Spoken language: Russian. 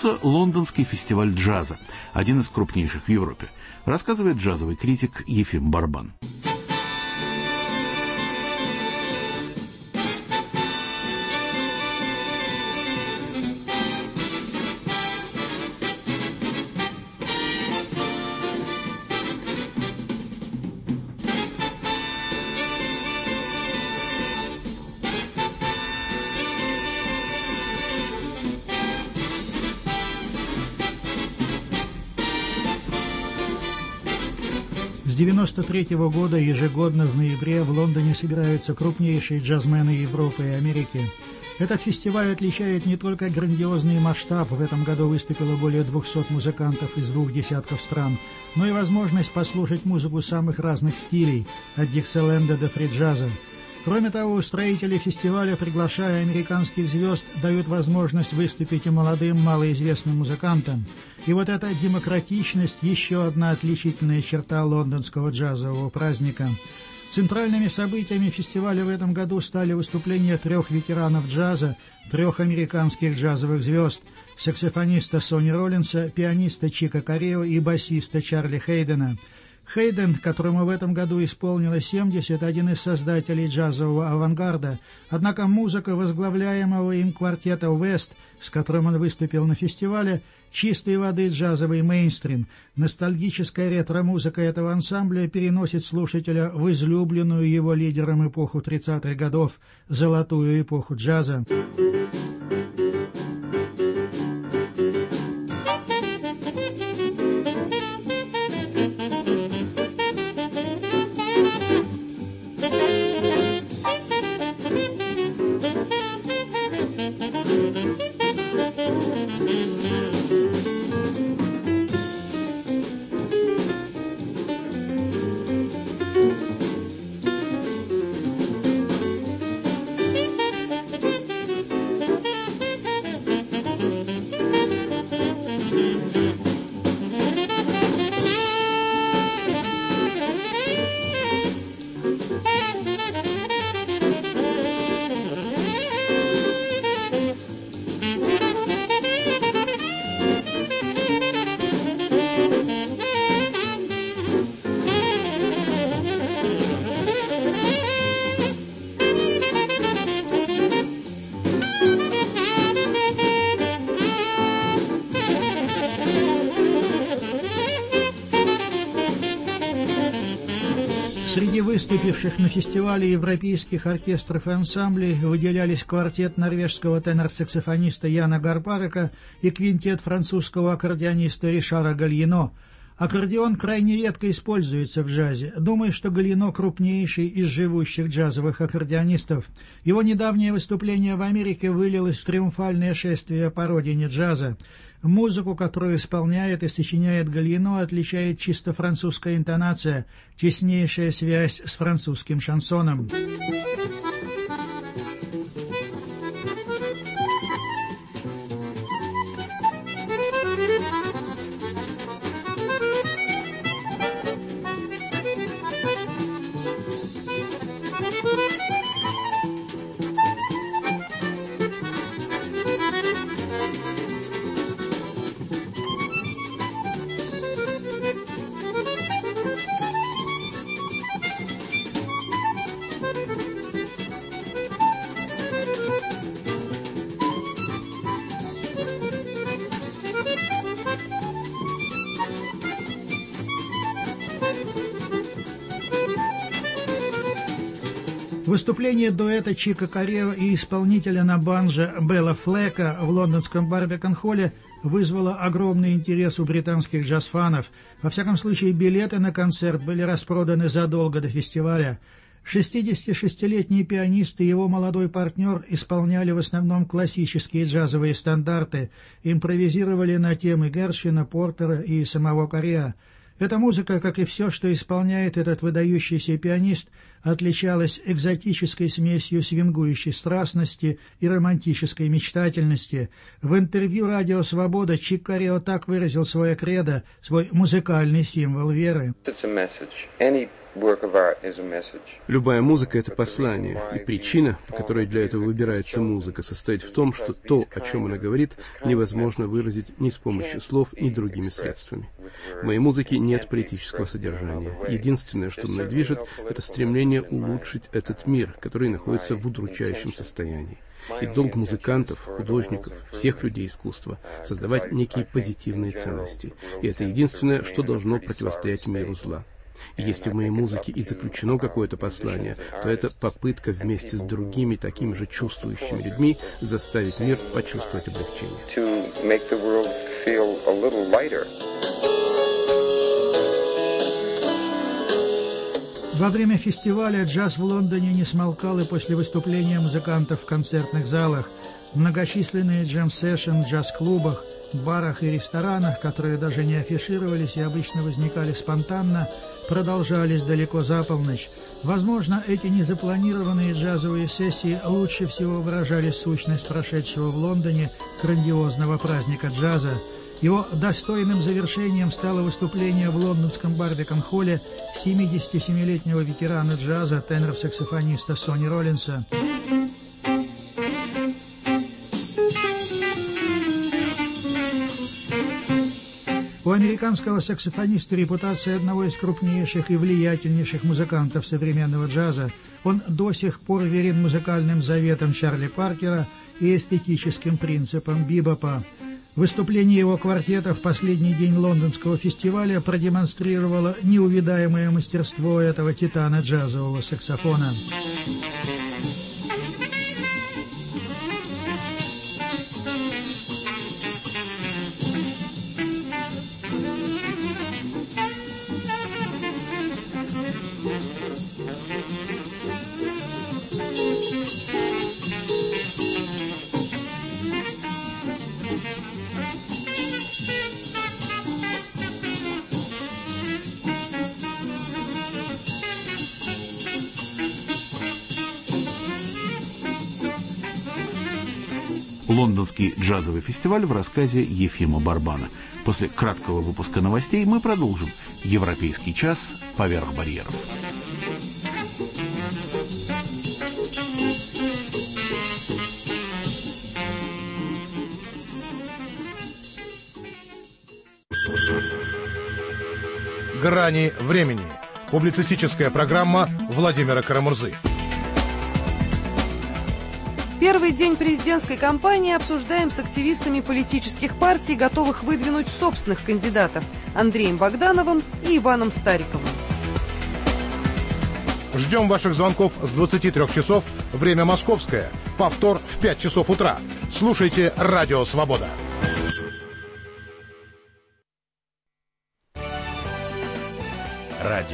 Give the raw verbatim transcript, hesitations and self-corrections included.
начнется Лондонский фестиваль джаза, один из крупнейших в Европе, рассказывает джазовый критик Ефим Барбан. С девяносто третьего года ежегодно в ноябре в Лондоне собираются крупнейшие джазмены Европы и Америки. Этот фестиваль отличает не только грандиозный масштаб, в этом году выступило более двухсот музыкантов из двух десятков стран, но и возможность послушать музыку самых разных стилей, от диксиленда до фри-джаза. Кроме того, устроители фестиваля, приглашая американских звезд, дают возможность выступить и молодым, малоизвестным музыкантам. И вот эта демократичность – еще одна отличительная черта лондонского джазового праздника. Центральными событиями фестиваля в этом году стали выступления трех ветеранов джаза, трех американских джазовых звезд – саксофониста Сонни Роллинса, пианиста Чика Корео и басиста Чарли Хейдена. Хейден, которому в этом году исполнилось семьдесят, один из создателей джазового авангарда, однако музыка возглавляемого им квартета «Вест», с которым он выступил на фестивале, чистой воды джазовый мейнстрим. Ностальгическая ретро-музыка этого ансамбля переносит слушателя в излюбленную его лидером эпоху тридцатых годов, золотую эпоху джаза. Среди выступивших на фестивале европейских оркестров и ансамблей выделялись квартет норвежского тенор-саксофониста Яна Гарбарека и квинтет французского аккордеониста Ришара Гальено. Аккордеон крайне редко используется в джазе. Думаю, что Гальено крупнейший из живущих джазовых аккордеонистов. Его недавнее выступление в Америке вылилось в триумфальное шествие по родине джаза. Музыку, которую исполняет и сочиняет Гальено, отличает чисто французская интонация, теснейшая связь с французским шансоном. Выступление дуэта Чика Корео и исполнителя на банджо Белла Флека в лондонском Барбикан-холле вызвало огромный интерес у британских джаз-фанов. Во всяком случае, билеты на концерт были распроданы задолго до фестиваля. шестидесятишестилетний пианист и его молодой партнер исполняли в основном классические джазовые стандарты, импровизировали на темы Гершвина, Портера и самого Корео. Эта музыка, как и все, что исполняет этот выдающийся пианист, отличалась экзотической смесью свингующей страстности и романтической мечтательности. В интервью «Радио Свобода» Чик Корио так выразил свое кредо, свой музыкальный символ веры. Любая музыка — это послание, и причина, по которой для этого выбирается музыка, состоит в том, что то, о чем она говорит, невозможно выразить ни с помощью слов, ни другими средствами. В моей музыке нет политического содержания. Единственное, что мной движет, это стремление улучшить этот мир, который находится в удручающем состоянии. И долг музыкантов, художников, всех людей искусства — создавать некие позитивные ценности. И это единственное, что должно противостоять миру зла. И если в моей музыке и заключено какое-то послание, то это попытка вместе с другими такими же чувствующими людьми заставить мир почувствовать облегчение. Во время фестиваля джаз в Лондоне не смолкал и после выступления музыкантов в концертных залах. Многочисленные джем-сэшн в джаз-клубах, барах и ресторанах, которые даже не афишировались и обычно возникали спонтанно, продолжались далеко за полночь. Возможно, эти незапланированные джазовые сессии лучше всего выражали сущность прошедшего в Лондоне грандиозного праздника джаза. Его достойным завершением стало выступление в лондонском Барбикан-холле семидесятисемилетнего ветерана джаза, тенор-саксофониста Сонни Роллинса. У американского саксофониста репутация одного из крупнейших и влиятельнейших музыкантов современного джаза. Он до сих пор верен музыкальным заветам Чарли Паркера и эстетическим принципам бибопа. Выступление его квартета в последний день лондонского фестиваля продемонстрировало неувидаемое мастерство этого титана джазового саксофона. Лондонский джазовый фестиваль в рассказе Ефима Барбана. После краткого выпуска новостей мы продолжим «Европейский час. Поверх барьеров». «Грани времени». Публицистическая программа Владимира Карамурзы. Первый день президентской кампании обсуждаем с активистами политических партий, готовых выдвинуть собственных кандидатов Андреем Богдановым и Иваном Стариковым. Ждем ваших звонков с двадцати трёх часов, время московское. Повтор в пять часов утра. Слушайте «Радио Свобода». Радио.